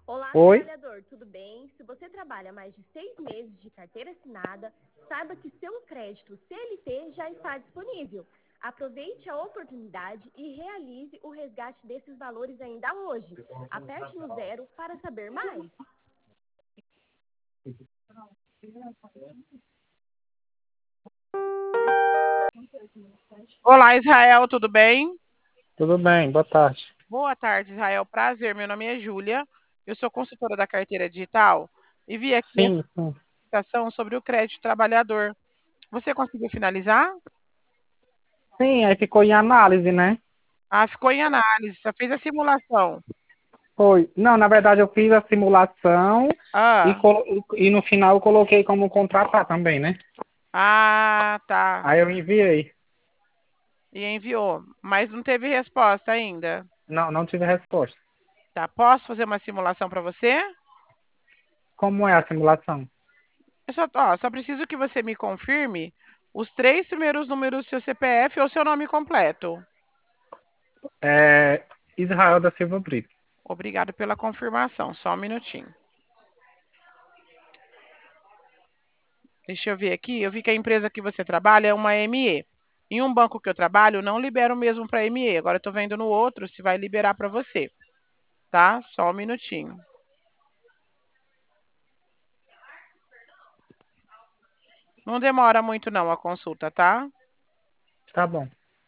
Olá, Oi? trabalhador, tudo bem? Se você trabalha mais de 6 meses de carteira assinada, saiba que seu crédito CLT já está disponível. Aproveite a oportunidade e realize o resgate desses valores ainda hoje. Aperte no zero para saber mais. Olá, Israel, tudo bem? Tudo bem, boa tarde. Boa tarde, Israel. Prazer, meu nome é Júlia. Eu sou consultora da carteira digital e vi aqui a Sim, sim. explicação sobre o crédito trabalhador. Você conseguiu finalizar? Sim, aí ficou em análise, né? Ah, ficou em análise, só fez a simulação. Foi. Não, na verdade eu fiz a simulação e, Ah, e no final eu coloquei como contratar também, né? tá. Aí eu enviei. E enviou, mas não teve resposta ainda. Não, não tive resposta. Tá, posso fazer uma simulação para você? Como é a simulação? Eu só preciso que você me confirme os três primeiros números do seu CPF ou seu nome completo. É Israel da Silva Brito. Obrigado pela confirmação. Só um minutinho. Deixa eu ver aqui. Eu vi que a empresa que você trabalha é uma ME. Em um banco que eu trabalho, não libero mesmo para ME. Agora eu estou vendo no outro se vai liberar para você. Tá? Só um minutinho. Não demora muito não a consulta, tá? Tá bom.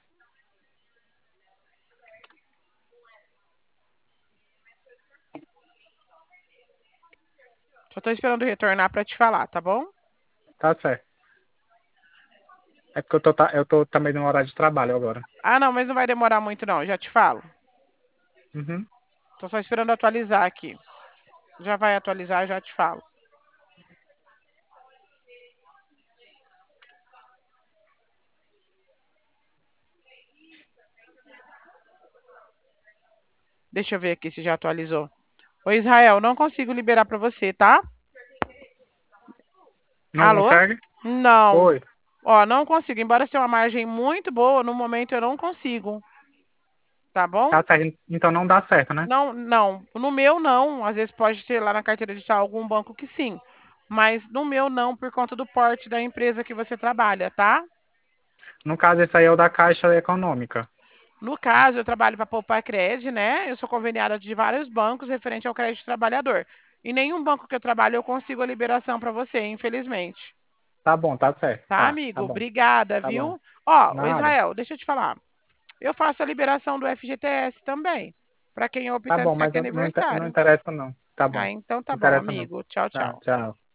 Só estou esperando retornar para te falar, tá bom? Tá certo. É porque eu tô também no horário de trabalho agora. Ah, não, mas não vai demorar muito não. Já te falo. Uhum. Tô só esperando atualizar aqui. Já vai atualizar, já te falo. Deixa eu ver aqui se já atualizou. Ô, Israel, não consigo liberar para você, tá? Não Alô? consegue? Não. Oi. Ó, não consigo. Embora seja uma margem muito boa, no momento eu não consigo. Tá bom? Tá certo. Então não dá certo, né? Não, não. No meu não. Às vezes pode ter lá na carteira digital algum banco que sim. Mas no meu não, por conta do porte da empresa que você trabalha, tá? No caso, esse aí é o da Caixa Econômica. No caso, eu trabalho para Poupar Cred, né? Eu sou conveniada de vários bancos referente ao crédito trabalhador. E nenhum banco que eu trabalho eu consigo a liberação para você, infelizmente. Tá bom, tá certo. Tá, Tá amigo? bom, Obrigada, tá bom. viu? Ó, ô Nada. Israel, deixa eu te falar. Eu faço a liberação do FGTS também, para quem Tá opta no bom, mas cheque não aniversário. interessa não. Tá bom. Ah, então tá Não bom, interessa não. amigo. Tchau, Tá, tchau. tchau.